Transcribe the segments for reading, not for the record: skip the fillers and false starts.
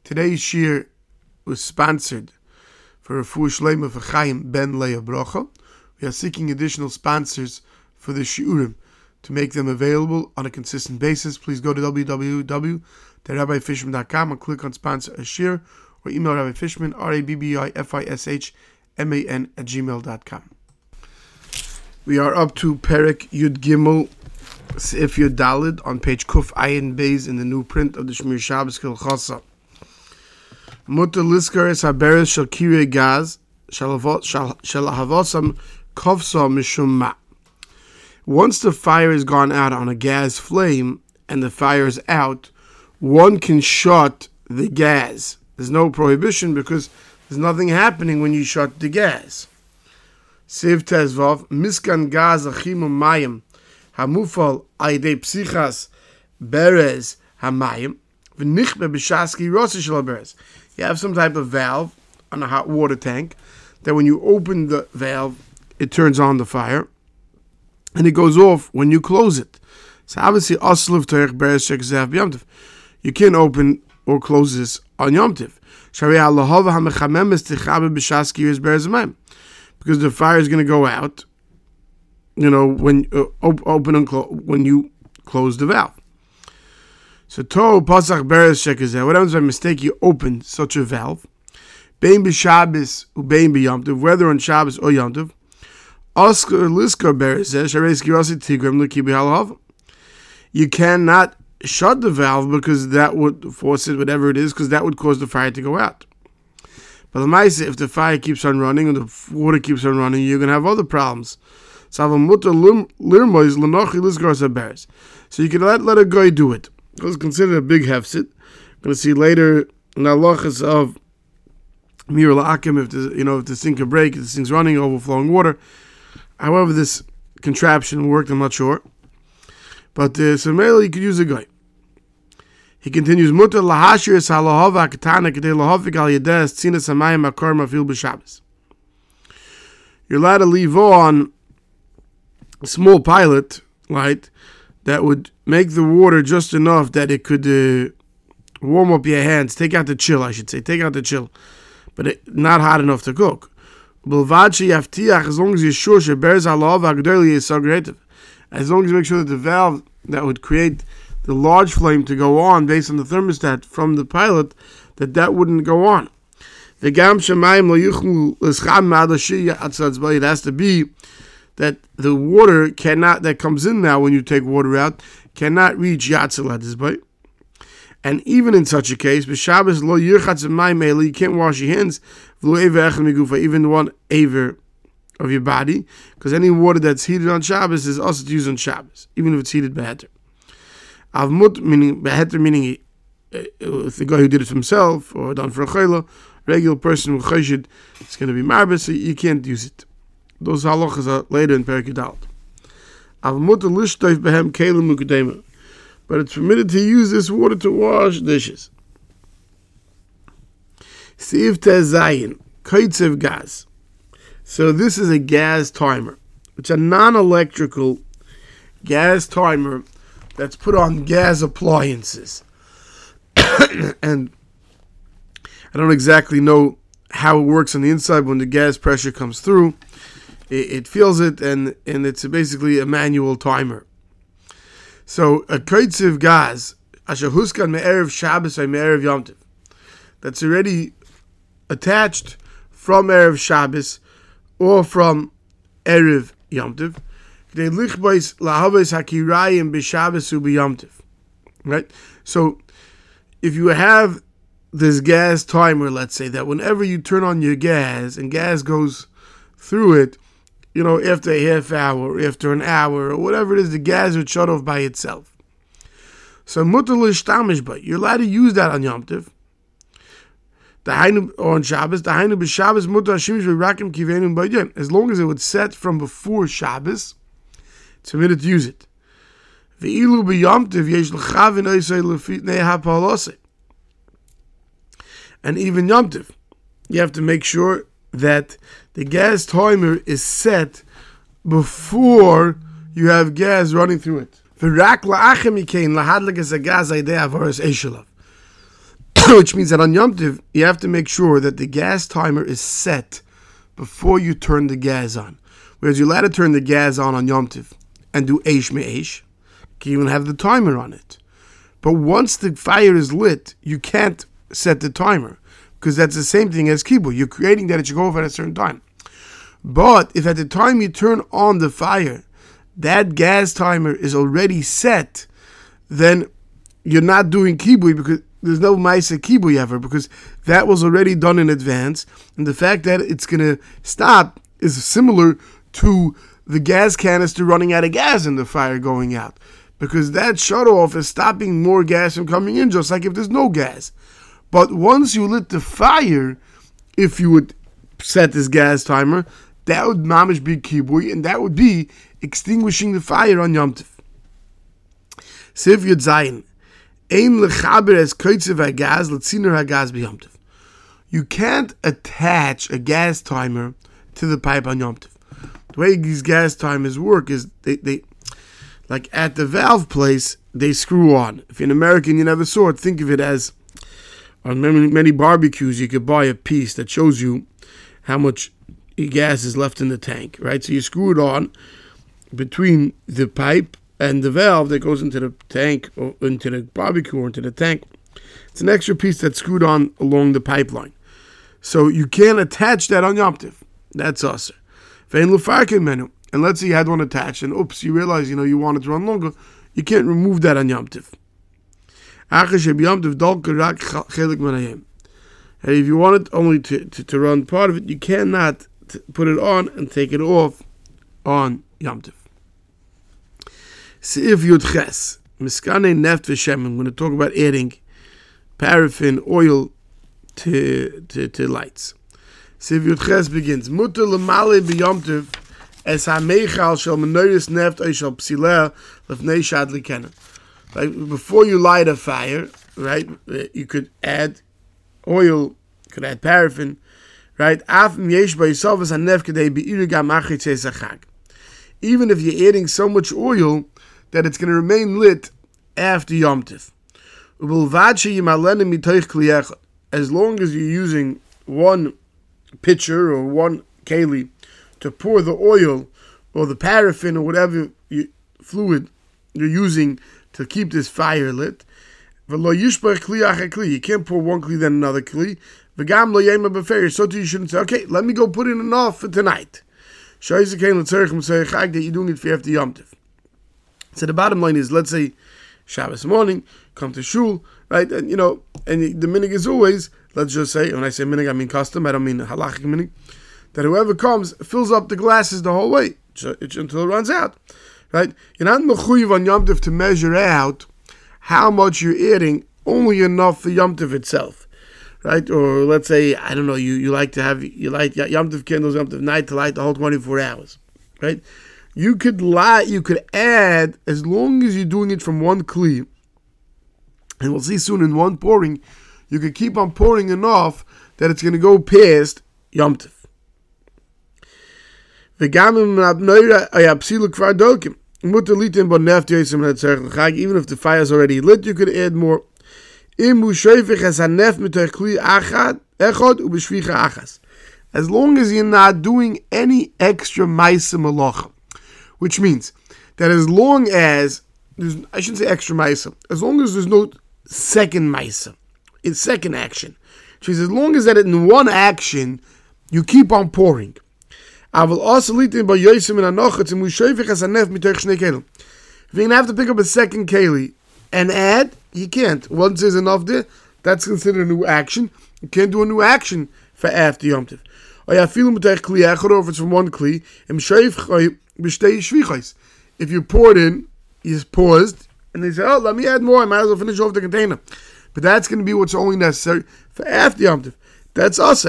Today's shir was sponsored for Refuah Shleima for Chaim Ben Leah Bracha. We are seeking additional sponsors for the shiurim to make them available on a consistent basis. Please go to www.rabbifishman.com and click on sponsor a shir, or email Rabbi Fishman, RABBIFISHMAN@gmail.com. We are up to Perek Yud Gimel Seif Yud Daled on page Kuf Ayin Beis in the new print of the Shmir Shabbos Kilchasa. Mutter Liskar es haberes shel kirei gaz shel havosam kovsa mishum ma. Once the fire has gone out on a gas flame and the fire is out, one can shut the gas. There's no prohibition because there's nothing happening when you shut the gas. Seif Tezvav miskan gaz achimu mayim hamufal aidei psichas berez hamayim v'nichbe b'shaski rosa shel berez. You have some type of valve on a hot water tank that when you open the valve, it turns on the fire, and it goes off when you close it. So obviously, you can't open or close this on Yom Tiv. Because the fire is going to go out, when open and when you close the valve. So pasach beres shekazeh. What happens by mistake you open such a valve? Bein b'Shabbos ubein b'Yom Tov, whether on Shabbos or Yom Tov. Oskar liskar beres shareis kirasi tigram l'kibi halav. You cannot shut the valve because that would force it, whatever it is, because that would cause the fire to go out. But the ma'aseh, if the fire keeps on running and the water keeps on running, you're going to have other problems. So you can let a guy do it. It was considered a big hefset. We're going to see later in the halachas of mir la'akim, if the sink can break, if the sink's running, overflowing water. However, this contraption worked, I'm not sure. But so mainly you could use a guy. He continues, mutar lahashir es halahava katana kedei lahavik al yedeh tzinas hamayim akar mafil b'Shabbos. You're allowed to leave on a small pilot light that would make the water just enough that it could warm up your hands. Take out the chill, I should say. Take out the chill. But not hot enough to cook. As long as you're sure, as long as you make sure that the valve that would create the large flame to go on based on the thermostat from the pilot, that wouldn't go on. It has to be that the water that comes in now when you take water out, cannot reach Yatzel at this bite. And even in such a case, b'Shabbos lo yirchatz b'mayim, you can't wash your hands, even one aver of your body, because any water that's heated on Shabbos is also to use on Shabbos, even if it's heated beheter. Avmut, meaning beheter, meaning if the guy who did it himself, or done for a chayla, regular person who chayshid, it's going to be marbeh, so you can't use it. Those halachas are later in Perek Yud Daled. But it's permitted to use this water to wash dishes. Seif Tezayin, Kaitzev gas. So this is a gas timer. It's a non-electrical gas timer that's put on gas appliances. And I don't exactly know how it works on the inside when the gas pressure comes through. It feels it, and it's basically a manual timer. So a kaitziv gas, asher huskan me'erev Shabbos or me'erev Yom Tov, that's already attached from erev Shabbos or from erev Yom Tov, k'dei lichbais lahavos hakirayim b'Shabbos u'b'Yom Tov. Right. So if you have this gas timer, let's say that whenever you turn on your gas and gas goes through it, after a half hour, after an hour, or whatever it is, the gas would shut off by itself. So mutar l'shtamish ba, you're allowed to use that on Yom Tov, or on Shabbos. Dahainu b'Shabbos mutar hashimish v'rakim kiveinu b'yom. As long as it would set from before Shabbos, it's permitted to use it. Ve'ilu b'Yom Tov yesh l'chavin oisei l'fitnei ha'palosei. And even Yom Tov, you have to make sure that the gas timer is set before you have gas running through it. which means that on Yom Tov, you have to make sure that the gas timer is set before you turn the gas on. Whereas you're allowed to turn the gas on Yom Tov and do Eish Me'esh, you can even have the timer on it. But once the fire is lit, you can't set the timer, because that's the same thing as kibui. You're creating that it should go off at a certain time. But if at the time you turn on the fire, that gas timer is already set, then you're not doing kibui, because there's no Maisa kibui ever, because that was already done in advance. And the fact that it's going to stop is similar to the gas canister running out of gas and the fire going out, because that shut-off is stopping more gas from coming in, just like if there's no gas. But once you lit the fire, if you would set this gas timer, that would mamish be kibui, and that would be extinguishing the fire on Yom Tov. Siv Yud Zayin. Ein lechaber es koitzev hagaz letziner hagaz b'Yom Tov. You can't attach a gas timer to the pipe on Yom Tov. The way these gas timers work is they like at the valve place, they screw on. If you're an American, you never saw it, think of it as on many barbecues, you could buy a piece that shows you how much gas is left in the tank, right? So you screw it on between the pipe and the valve that goes into the tank, or into the barbecue, or into the tank. It's an extra piece that's screwed on along the pipeline. So you can't attach that on Yom Tov. That's us. And let's say you had one attached, and oops, you realize you want it to run longer. You can't remove that on Yom Tov. And if you want it only to run part of it, you cannot put it on and take it off on Yom Tov. Seif Yud Ches, Miskane Neft V'Shem. I'm going to talk about adding paraffin oil to lights. Seif Yud Ches begins. Mutter L'Male B'Yom Tov Es HaMeichal Shel Menorah Neft Shel Psileh Lefnei Shad Likena. Like before you light a fire, right? You could add oil, you could add paraffin, right? Even if you're adding so much oil that it's going to remain lit after Yom Tov. As long as you're using one pitcher or one keli to pour the oil or the paraffin or whatever fluid you're using to keep this fire lit. You can't pour one kli then another kli. So too you shouldn't say, okay, let me go put in enough for tonight. That you're doing it for after Yom Tov. So the bottom line is, let's say Shabbos morning, come to shul, right? And and the minhag is always, let's just say, when I say minhag, I mean custom, I don't mean halachic minhag, that whoever comes fills up the glasses the whole way until it runs out, right? You're not mechuyev on Yom Tov to measure out how much you're adding, only enough for Yom Tov itself, right? Or let's say, I don't know, you light Yom Tov candles, Yom Tov night to light the whole 24 hours, right? You could add, as long as you're doing it from one kli, and we'll see soon in one pouring, you could keep on pouring enough that it's going to go past Yom Tov. Even if the fire is already lit, you could add more. As long as you're not doing any extra ma'aseh malacha, which means that as long as I shouldn't say extra ma'aseh, as long as there's no second ma'aseh, it's second action. Which means as long as that in one action you keep on pouring. If you're going to have to pick up a second keli and add, you can't. Once there's enough there, that's considered a new action. You can't do a new action for after Yom Tov. Or if it's from one kli, if you poured in, you paused, and they say, oh, let me add more, I might as well finish off the container. But that's going to be what's only necessary for after Yom Tov. That's also.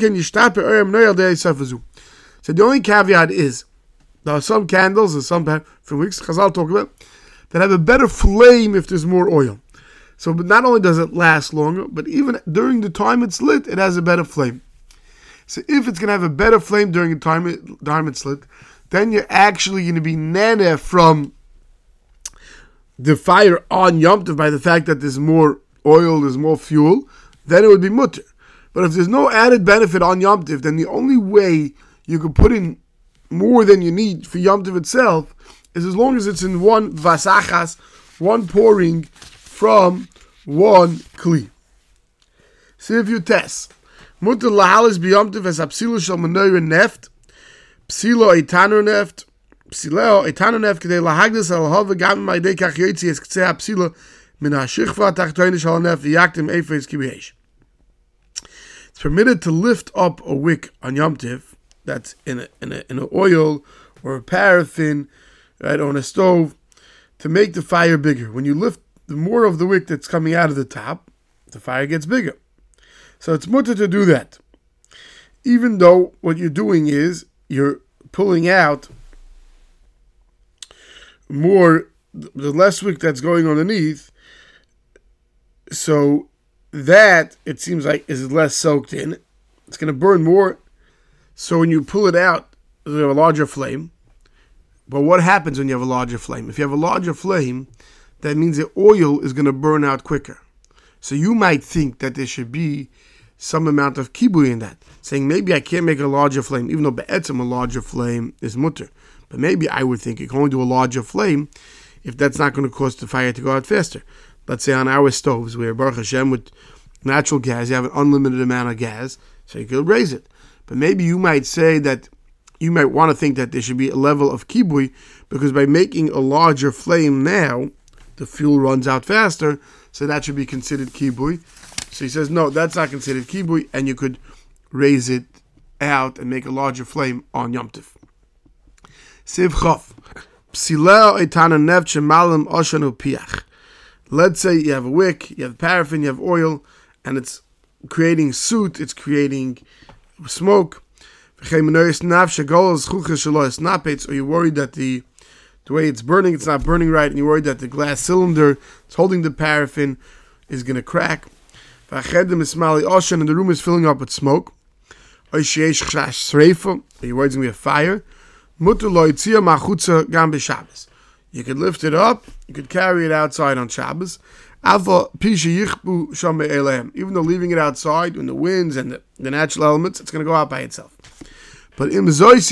So the only caveat is, there are some candles and some from weeks Chazal talk about that have a better flame if there's more oil. So not only does it last longer, but even during the time it's lit, it has a better flame. So if it's going to have a better flame during the time it's lit, then you're actually going to be nana from the fire on Yom Tov by the fact that there's more oil, there's more fuel, then it would be mutter. But if there's no added benefit on Yom Tov, then the only way you could put in more than you need for Yom Tov itself is as long as it's in one vasachas, one pouring from one kli. See if you test. Mutter lahalis b'Yom Tov es apsilo shel menorah neft, psilo etanur neft, psileo etanur neft kedei lahagdas al hava gam ma'idei kach yotzi es ktsei apsilo min ha'shichva tachtoini shel neft v'yaktim efes kibiyesh. It's permitted to lift up a wick on Yom Tov that's in an oil or a paraffin, right, on a stove, to make the fire bigger. When you lift the more of the wick that's coming out of the top, the fire gets bigger. So it's mutter to do that. Even though what you're doing is you're pulling out more, the less wick that's going underneath, so that, it seems like, is less soaked in. It's going to burn more. So when you pull it out, you have a larger flame. But what happens when you have a larger flame? If you have a larger flame, that means the oil is going to burn out quicker. So you might think that there should be some amount of kibui in that, saying maybe I can't make a larger flame, even though be'etzem a larger flame is mutter. But maybe I would think you can only do a larger flame if that's not going to cause the fire to go out faster. Let's say on our stoves, where Baruch Hashem with natural gas, you have an unlimited amount of gas, so you could raise it. But maybe you might say that you might want to think that there should be a level of kibui, because by making a larger flame now, the fuel runs out faster, so that should be considered kibui. So he says, no, that's not considered kibui, and you could raise it out and make a larger flame on Yom Tov. Siv Chof. Psileo etana neft shemalim oshanu piach. Let's say you have a wick, you have paraffin, you have oil, and it's creating soot, it's creating smoke. Or you're worried that the way it's burning, it's not burning right, and you're worried that the glass cylinder that's holding the paraffin is going to crack. And the room is filling up with smoke. Or you're worried it's going to be a fire. You could lift it up, you could carry it outside on Shabbos. Even though leaving it outside, when the winds and the natural elements, it's going to go out by itself. But you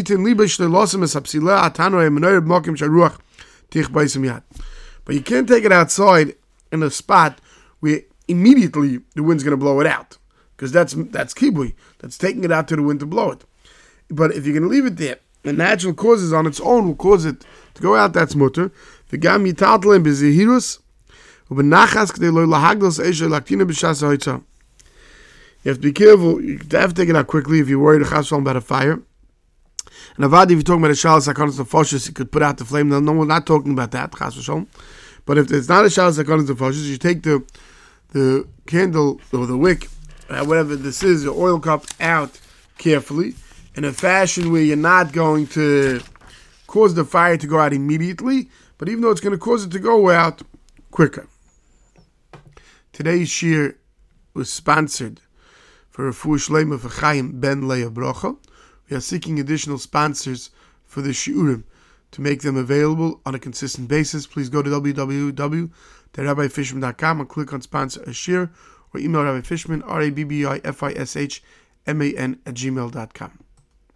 can't take it outside in a spot where immediately the wind's going to blow it out, because that's kibui. That's taking it out to the wind to blow it. But if you're going to leave it there, the natural causes on its own will cause it to go out. That's mutter. You have to be careful. You have to take it out quickly if you're worried about a fire. And avad, if you're talking about a shalas hakonos nefashos, you could put out the flame. No, we're not talking about that. But if it's not a shalas hakonos nefashos, you take the candle or the wick, whatever this is, the oil cup, out carefully in a fashion where you're not going to cause the fire to go out immediately, but even though it's going to cause it to go out quicker. Today's shir was sponsored for Refuah Shleima for Chaim Ben Leah Brocha. We are seeking additional sponsors for the shiurim to make them available on a consistent basis. Please go to www.rabbifishman.com and click on sponsor a shir, or email Rabbi Fishman, RABBIFISHMAN @gmail.com.